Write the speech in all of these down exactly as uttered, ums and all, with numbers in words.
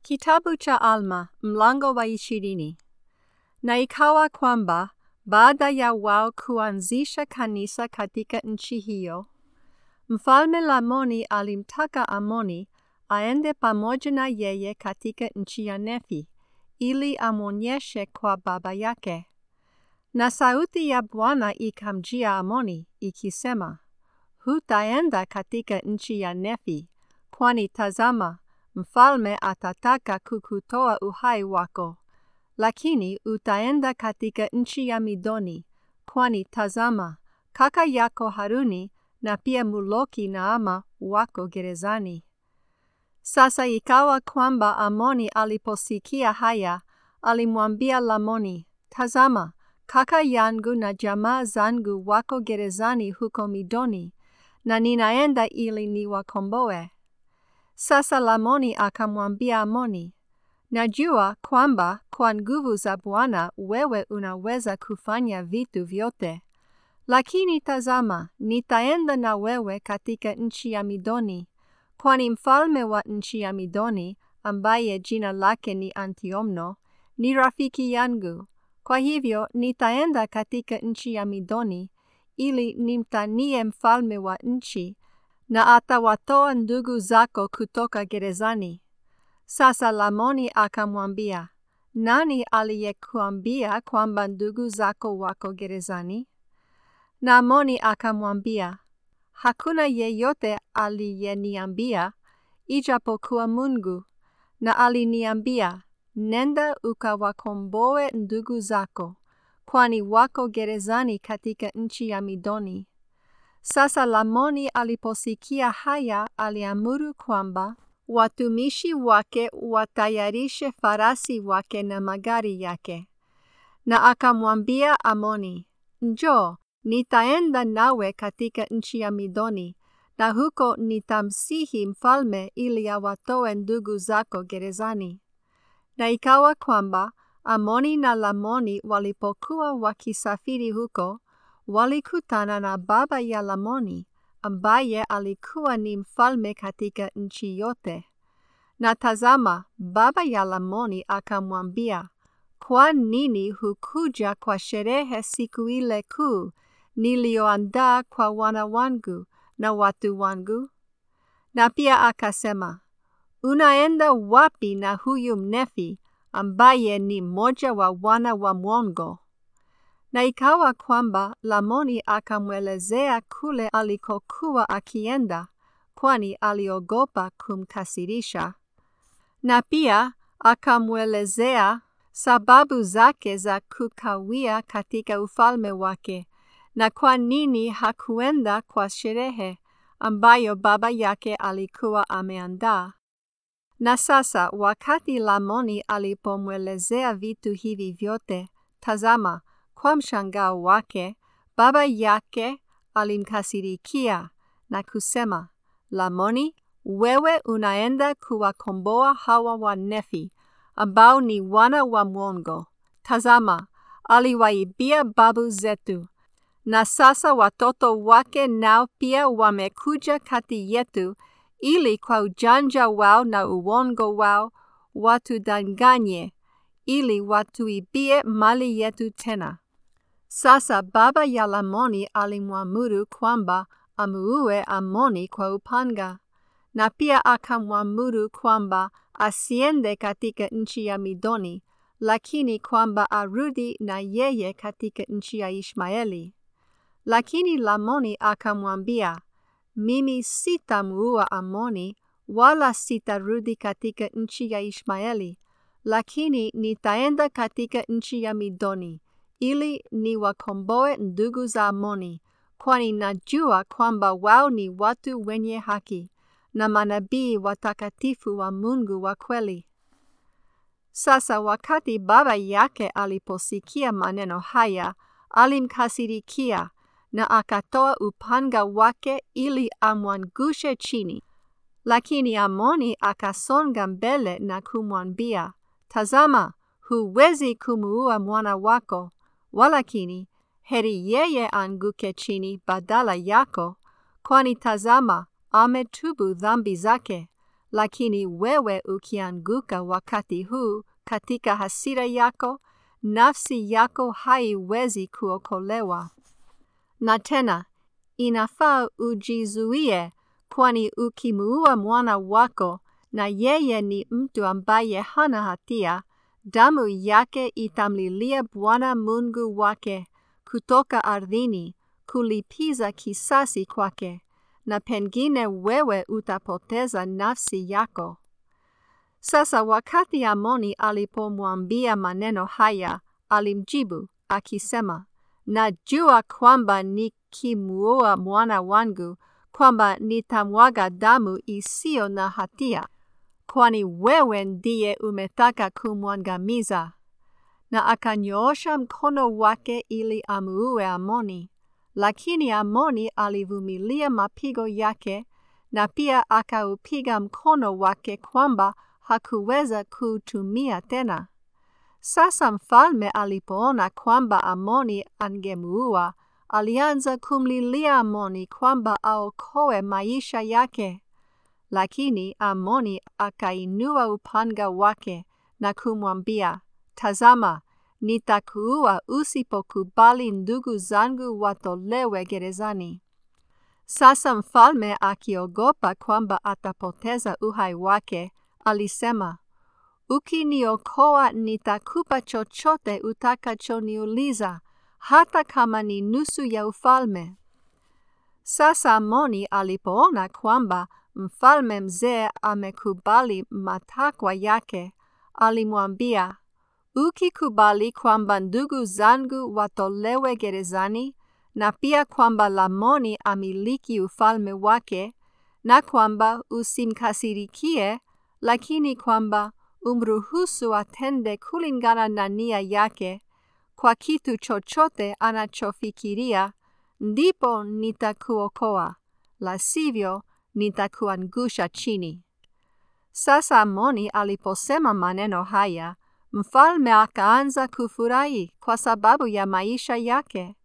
Kitabu cha Alma, mlango wa ishirini. Na ikawa kwamba, baada ya wao kuanzisha kanisa katika nchi hiyo, Mfalme Lamoni alimtaka Amoni aende pamoja na yeye katika nchi ya Nefi, ili amwonyeshe kwa baba yake. Na sauti ya Bwana ikamjia Amoni, ikisema, hutaenda katika nchi ya Nefi, kwani tazama, mfalme atataka kukutoa uhai wako, lakini utaenda katika nchi ya Midoni, kwani tazama, kaka yako Haruni na pia Muloki Naama wako gerezani. Sasa ikawa kwamba Amoni aliposikia haya, alimwambia Lamoni, tazama, kaka yangu na jamaa zangu wako gerezani huko Midoni, na ninaenda ili niwakomboe. Sasa Lamoni akamwambia Amoni, najua kwamba kwa nguvu za Bwana wewe unaweza kufanya vitu vyote. Lakini tazama, nitaenda na wewe katika nchi ya Midoni, kwani mfalme wa nchi ya Midoni, ambaye jina lake ni Antiomno, ni rafiki yangu. Kwa hivyo nitaenda katika nchi ya Midoni, ili nimtanie mfalme wa nchi, na atawatoa ndugu zako kutoka gerezani. Sasa Lamoni akamwambia, nani aliyekuambia kwamba ndugu zako wako gerezani? Na Amoni akamwambia, hakuna yeyote aliyeniambia, ijapokuwa Mungu, na aliniambia, nenda ukawakomboe ndugu zako, kwani wako gerezani katika nchi ya Midoni. Sasa Lamoni aliposikia haya, aliamuru kwamba watumishi wake watayarishe farasi wake na magari yake. Na akamwambia Amoni, njoo, nitaenda nawe katika nchi ya Midoni, na huko nitamsihi mfalme ili awatoe ndugu zako gerezani. Na ikawa kwamba Amoni na Lamoni walipokuwa wakisafiri huko, walikutana na baba ya Lamoni, ambaye alikuwa ni mfalme katika nchi yote. Na tazama, baba ya Lamoni akamwambia, kwa nini hukuja kwa sherehe siku ile kuu nilioandaa kwa wana wangu na watu wangu? Na pia akasema, unaenda wapi na huyu Mnefi, ambaye ni mmoja wa wana wa mwongo? Na ikawa kwamba Lamoni akamwelezea kule alikokuwa akienda, kwani aliogopa kumkasirisha. Na pia akamwelezea sababu zake za kukawia katika ufalme wake, na kwa nini hakuenda kwa sherehe ambayo baba yake alikuwa ameandaa. Na sasa wakati Lamoni alipomwelezea vitu hivi vyote, tazama, kwa mshangao wake, baba yake alimkasirikia na kusema, Lamoni, wewe unaenda kuwakomboa hawa Wanefi, ambao ni wana wa mwongo. Tazama, aliwaibia babu zetu, na sasa watoto wake nao pia wamekuja kati yetu, ili kwa ujanja wao na uongo wao watudanganye, ili watuibie mali yetu tena. Sasa baba ya Lamoni alimwamuru kwamba amuue Amoni kwa upanga, na pia akamwamuru kwamba asiende katika nchi ya Midoni, lakini kwamba arudi na yeye katika nchi ya Ishmaeli. Lakini Lamoni akamwambia, mimi sitamuua Amoni, wala sitarudi katika nchi ya Ishmaeli, lakini nitaenda katika nchi ya Midoni, ili niwakomboe ndugu za Amoni, kwani najua kwamba wao ni watu wenye haki, na manabii watakatifu wa Mungu wa kweli. Sasa wakati baba yake aliposikia maneno haya, alimkasirikia, na akatoa upanga wake ili amwangushe chini. Lakini Amoni akasonga mbele na kumwambia, tazama, huwezi kumuua mwana wako, walakini heri yeye anguke chini badala yako, kwani tazama, ametubu dhambi zake, lakini wewe ukianguka wakati huu katika hasira yako, nafsi yako haiwezi kuokolewa. Na tena, inafaa ujizuie, kwani ukimuua mwana wako, na yeye ni mtu ambaye hana hatia, damu yake itamlilia Bwana Mungu wake kutoka ardhini kulipiza kisasi kwake, na pengine wewe utapoteza nafsi yako. Sasa wakati Amoni alipomwambia maneno haya, alimjibu akisema, najua kwamba nikimuua mwana wangu, kwamba nitamwaga damu isiyo na hatia, kwani wewe ndiye umetaka kumwangamiza. Na akanyoosha mkono wake ili amuue Amoni, lakini Amoni alivumilia mapigo yake, na pia akaupiga mkono wake kwamba hakuweza kuutumia tena. Sasa mfalme alipoona kwamba Amoni angemuua, alianza kumlilia Amoni kwamba aokoe maisha yake. Lakini Amoni akainua upanga wake na kumwambia, tazama, nitakuua usipokubali ndugu zangu watolewe gerezani. Sasa mfalme akiogopa kwamba atapoteza uhai wake, alisema, ukiniokoa nitakupa chochote utakachoniuliza, hata kama ni nusu ya ufalme. Sasa Amoni alipoona kwamba mfalme mzee amekubali matakwa yake, alimwambia, ukikubali kwamba ndugu zangu watolewe gerezani, na pia kwamba Lamoni amiliki ufalme wake, na kwamba usimkasirikie, lakini kwamba umruhusu atende kulingana na nia yake, kwa kitu chochote anachofikiria, ndipo nitakuokoa, la sivyo nitakuangusha chini. Sasa Amoni aliposema maneno haya, mfalme akaanza kufurahi kwa sababu ya maisha yake.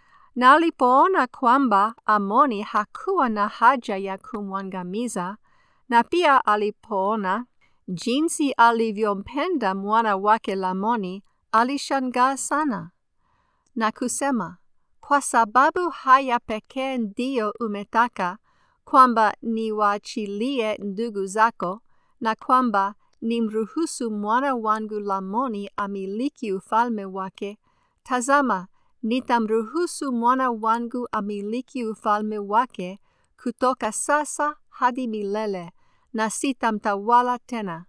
Na alipoona kwamba Amoni hakuwa na haja ya kumwangamiza, na pia alipoona jinsi alivyompenda mwana wake Lamoni, alishangaa sana na kusema, kwa sababu haya pekee ndiyo umetaka, kwamba niwaachilie ndugu zako, na kwamba nimruhusu mwana wangu Lamoni amiliki ufalme wake, tazama, nitamruhusu mwana wangu amiliki ufalme wake kutoka sasa hadi milele, na sitamtawala tena.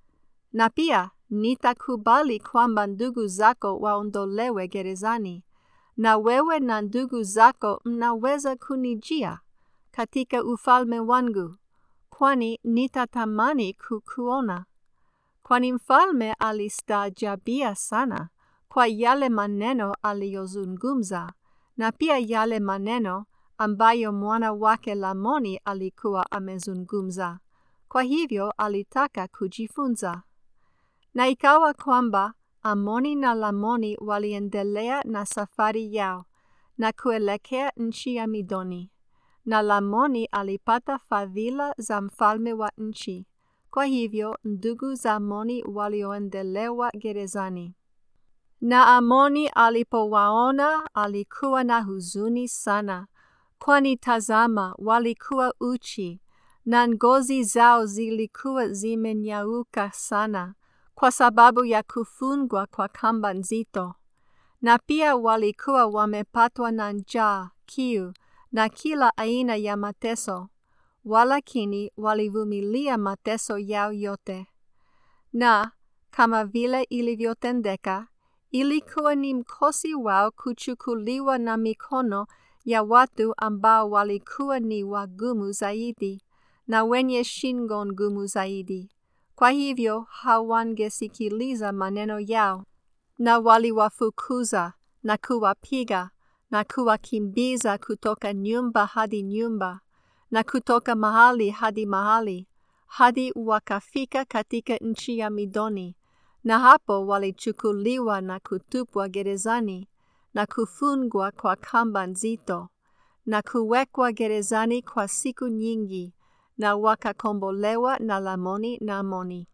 Na pia nitakubali kwamba ndugu zako waondolewe gerezani, na wewe na ndugu zako mnaweza kunijia katika ufalme wangu, kwani nitatamani kukuona. Kwani mfalme alistaajabia sana kwa yale maneno aliyozungumza, na pia yale maneno ambayo mwana wake Lamoni alikuwa amezungumza. Kwa hivyo alitaka kujifunza. Na ikawa kwamba Amoni na Lamoni waliendelea na safari yao na kuelekea nchi ya Midoni. Na Lamoni alipata fadhila za mfalme wa nchi. Kwa hivyo ndugu za Amoni walioendelewa gerezani. Na Amoni alipowaona alikuwa na huzuni sana, kwani tazama walikuwa uchi, na ngozi zao zilikuwa zimenyauka sana, kwa sababu ya kufungwa kwa kamba nzito. Na pia walikuwa wamepatwa na njaa, kiu, na kila aina ya mateso, walakini walivumilia mateso yao yote. Na kama vile ilivyotendeka, ilikuwa ni mkosi wao kuchukuliwa na mikono ya watu ambao walikuwa ni wagumu zaidi na wenye shingo ngumu zaidi. Kwa hivyo hawangesikiliza maneno yao, na waliwafukuza na kuwapiga na kuwakimbiza kutoka nyumba hadi nyumba na kutoka mahali hadi mahali, hadi wakafika katika nchi ya Midoni, na hapo walichukuliwa na kutupwa gerezani na kufungwa kwa kamba nzito na kuwekwa gerezani kwa siku nyingi, na wakakombolewa na Lamoni na Amoni.